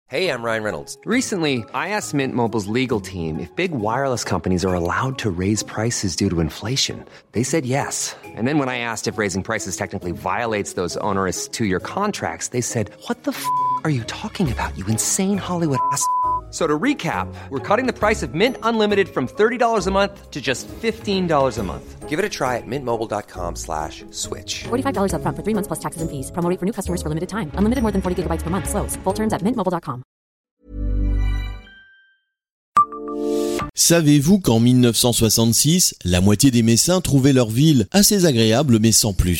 Hey, I'm Ryan Reynolds. Recently, I asked Mint Mobile's legal team if big wireless companies are allowed to raise prices due to inflation. They said yes. And then when I asked if raising prices technically violates those onerous two-year contracts, they said, "What the f*** are you talking about, you insane Hollywood ass?" So to recap, we're cutting the price of Mint Unlimited from $30 a month to just $15 a month. Give it a try at mintmobile.com/switch. $45 up front for 3 months plus taxes and fees. Promo rate for new customers for limited time. Unlimited more than 40 gigabytes per month. Slows full terms at mintmobile.com. Savez-vous qu'en 1966, la moitié des Messins trouvaient leur ville assez agréable mais sans plus ?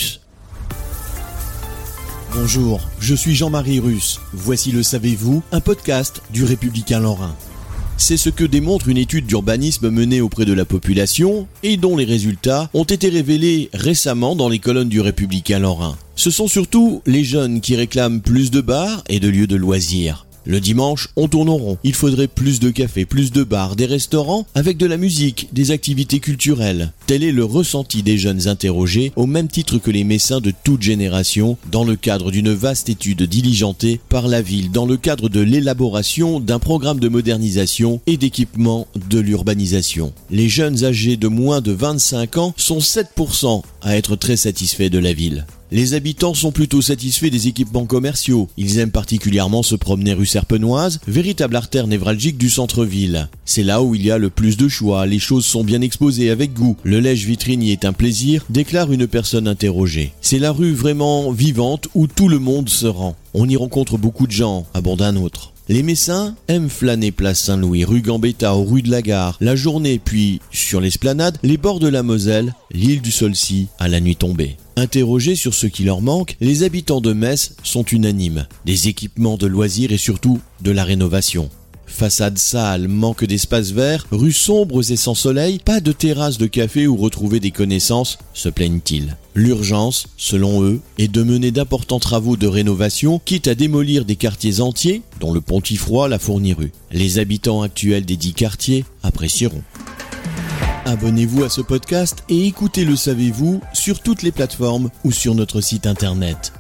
Bonjour, je suis Jean-Marie Russe. Voici le Savez-vous, un podcast du Républicain Lorrain. C'est ce que démontre une étude d'urbanisme menée auprès de la population et dont les résultats ont été révélés récemment dans les colonnes du Républicain Lorrain. Ce sont surtout les jeunes qui réclament plus de bars et de lieux de loisirs. Le dimanche, on tourne en rond. Il faudrait plus de cafés, plus de bars, des restaurants avec de la musique, des activités culturelles. Tel est le ressenti des jeunes interrogés, au même titre que les Messins de toute génération, dans le cadre d'une vaste étude diligentée par la ville, dans le cadre de l'élaboration d'un programme de modernisation et d'équipement de l'urbanisation. Les jeunes âgés de moins de 25 ans sont 7% à être très satisfaits de la ville. Les habitants sont plutôt satisfaits des équipements commerciaux. Ils aiment particulièrement se promener rue Serpenoise, véritable artère névralgique du centre-ville. C'est là où il y a le plus de choix, les choses sont bien exposées avec goût. Le lèche-vitrine y est un plaisir, déclare une personne interrogée. C'est la rue vraiment vivante où tout le monde se rend. On y rencontre beaucoup de gens, abonde un autre. Les Messins aiment flâner place Saint-Louis, rue Gambetta ou rue de la Gare, la journée, puis, sur l'esplanade, les bords de la Moselle, l'île du Saulcy, à la nuit tombée. Interrogés sur ce qui leur manque, les habitants de Metz sont unanimes. Des équipements de loisirs et surtout de la rénovation. Façade sale, manque d'espaces verts, rues sombres et sans soleil, pas de terrasse de café où retrouver des connaissances, se plaignent-ils. L'urgence, selon eux, est de mener d'importants travaux de rénovation, quitte à démolir des quartiers entiers, dont le Pontifroy, la Fournie-Rue. Les habitants actuels des 10 quartiers apprécieront. Abonnez-vous à ce podcast et écoutez Le Savez-vous sur toutes les plateformes ou sur notre site internet.